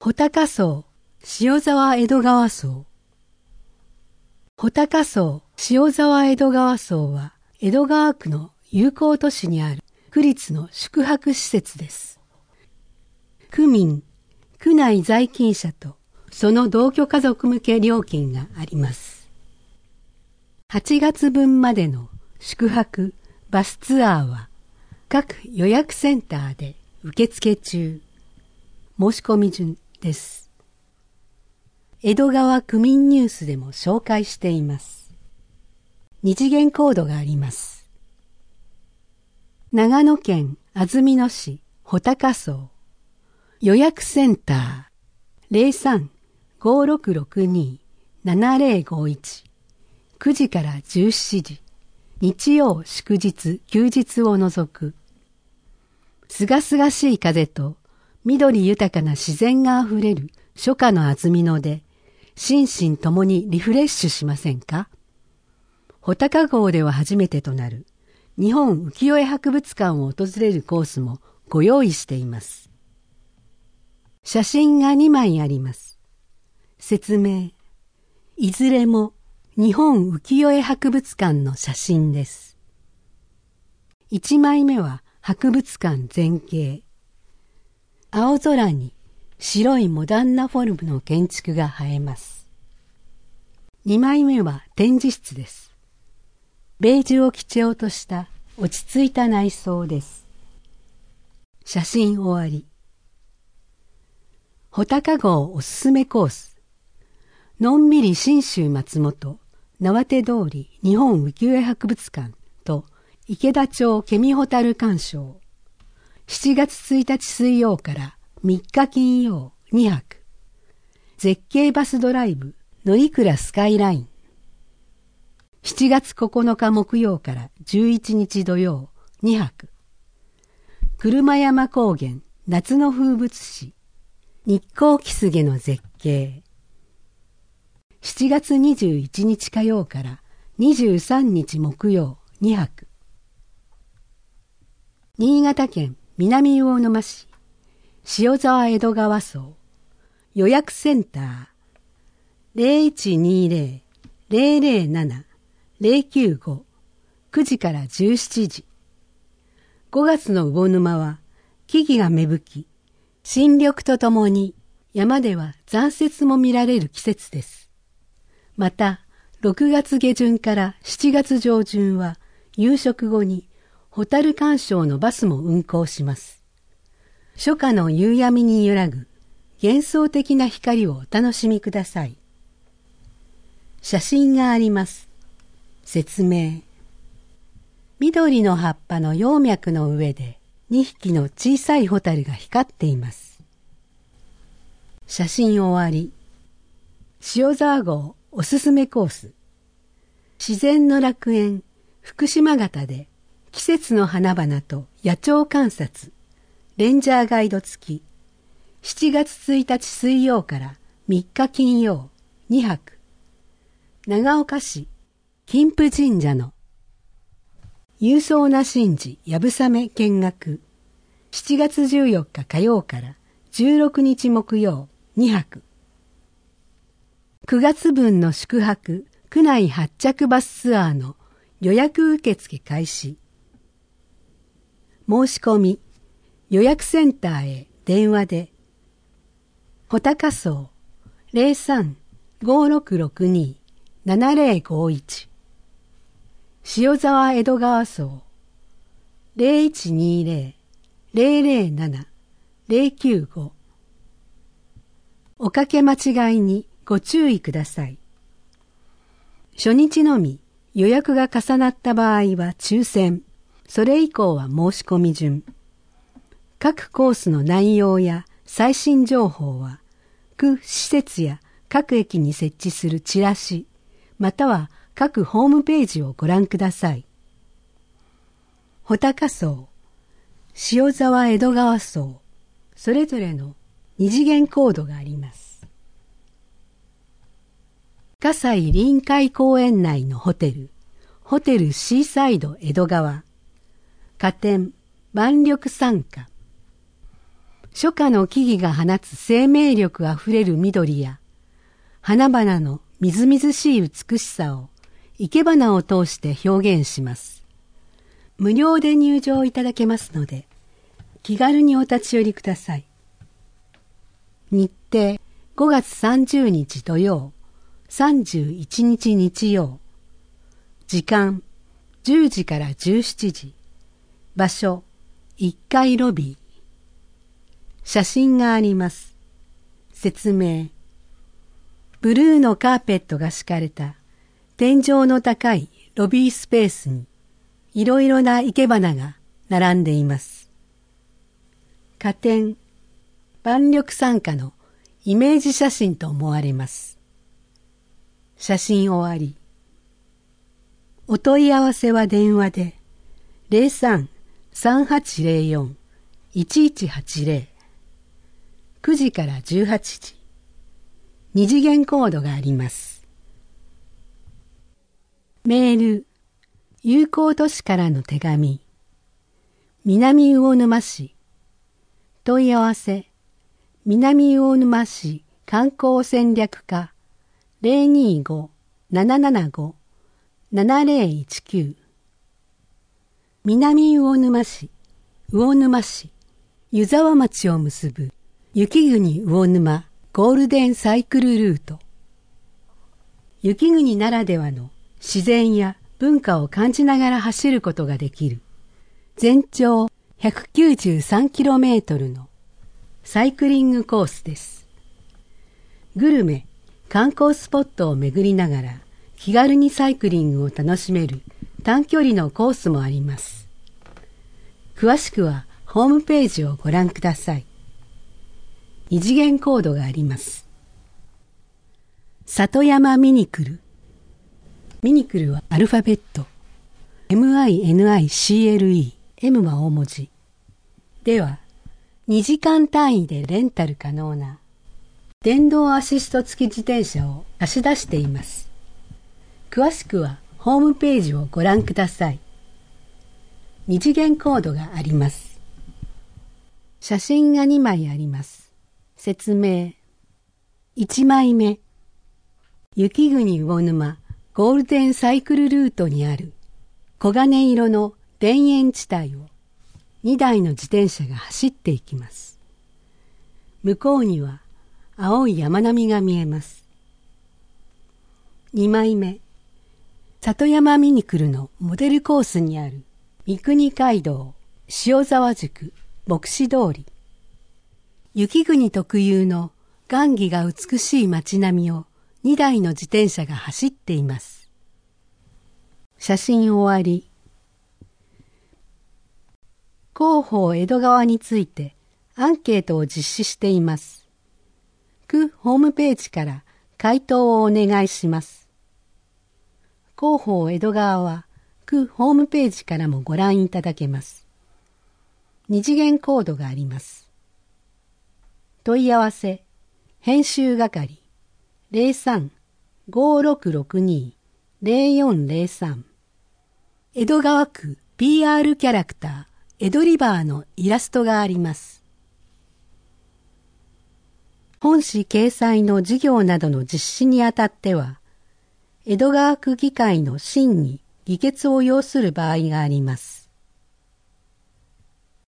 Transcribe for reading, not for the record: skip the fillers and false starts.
穂高荘塩沢江戸川荘。穂高荘塩沢江戸川荘は江戸川区の友好都市にある区立の宿泊施設です。区民、区内在勤者とその同居家族向け料金があります。8月分までの宿泊・バスツアーは各予約センターで受付中。申し込み順です。江戸川区民ニュースでも紹介しています。二次元コードがあります。長野県安曇野市穂高荘予約センター 03-5662-7051 9時から17時日曜祝日休日を除く。すがすがしい風と緑豊かな自然があふれる初夏の安曇野で心身ともにリフレッシュしませんか？穂高号では初めてとなる日本浮世絵博物館を訪れるコースもご用意しています。写真が2枚あります。説明。いずれも日本浮世絵博物館の写真です。1枚目は博物館全景。青空に白いモダンなフォルムの建築が映えます。2枚目は展示室です。ベージュを基調とした落ち着いた内装です。写真終わり。穂高号おすすめコース。のんびり信州松本、縄手通り日本浮世絵博物館と池田町ケミホタル鑑賞。7月1日水曜から3日金曜2泊。絶景バスドライブ乗鞍スカイライン。7月9日木曜から11日土曜2泊。車山高原夏の風物詩日光木菅の絶景。7月21日火曜から23日木曜2泊。新潟県南魚沼市塩沢江戸川荘予約センター 0120-007-095 9時から17時。5月の魚沼は木々が芽吹き新緑とともに山では残雪も見られる季節です。また6月下旬から7月上旬は夕食後にホタル鑑賞のバスも運行します。初夏の夕闇に揺らぐ幻想的な光をお楽しみください。写真があります。説明。緑の葉っぱの葉脈の上で2匹の小さいホタルが光っています。写真終わり。塩沢号おすすめコース。自然の楽園福島型で季節の花々と野鳥観察レンジャーガイド付き。7月1日水曜から3日金曜2泊。長岡市金峰神社の勇壮な神事やぶさめ見学。7月14日火曜から16日木曜2泊。9月分の宿泊区内発着バスツアーの予約受付開始。申し込み予約センターへ電話で。穂高荘 03-5662-7051 塩沢江戸川荘 0120-007-095 おかけ間違いにご注意ください。初日のみ予約が重なった場合は抽選、それ以降は申し込み順。各コースの内容や最新情報は区施設や各駅に設置するチラシまたは各ホームページをご覧ください。穂高荘、塩沢江戸川荘それぞれの二次元コードがあります。葛西臨海公園内のホテルシーサイド江戸川加点万緑参加初夏の木々が放つ生命力あふれる緑や、花々のみずみずしい美しさを生け花を通して表現します。無料で入場いただけますので、気軽にお立ち寄りください。日程5月30日土曜、31日日曜。時間10時から17時。場所1階ロビー。写真があります。説明。ブルーのカーペットが敷かれた天井の高いロビースペースにいろいろな生け花が並んでいます。花展、万緑参加のイメージ写真と思われます。写真終わり。お問い合わせは電話で 03-3804-1180 9時から18時。2次元コードがあります。メール、友好都市からの手紙、南魚沼市、問い合わせ、南魚沼市観光戦略課 025-775-7019 南魚沼市、魚沼市、湯沢町を結ぶ雪国魚沼ゴールデンサイクルルート。雪国ならではの自然や文化を感じながら走ることができる全長 193km のサイクリングコースです。グルメ、観光スポットを巡りながら気軽にサイクリングを楽しめる短距離のコースもあります。詳しくはホームページをご覧ください。2次元コードがあります。里山ミニクル。ミニクルはアルファベット。MINICLE。M は大文字。では、2時間単位でレンタル可能な電動アシスト付き自転車を貸し出しています。詳しくはホームページをご覧ください。2次元コードがあります。写真が2枚あります。説明。1枚目。雪国魚沼ゴールデンサイクルルートにある黄金色の田園地帯を2台の自転車が走っていきます。向こうには青い山並みが見えます。2枚目。里山ミニクルのモデルコースにある三国街道塩沢宿牧師通り。雪国特有の雁木が美しい街並みを2台の自転車が走っています。写真終わり。広報江戸川についてアンケートを実施しています。区ホームページから回答をお願いします。広報江戸川は区ホームページからもご覧いただけます。2次元コードがあります。問い合わせ、編集係、03-5662-0403 江戸川区 PR キャラクター、江戸リバーのイラストがあります。本誌掲載の事業などの実施にあたっては、江戸川区議会の審議、議決を要する場合があります。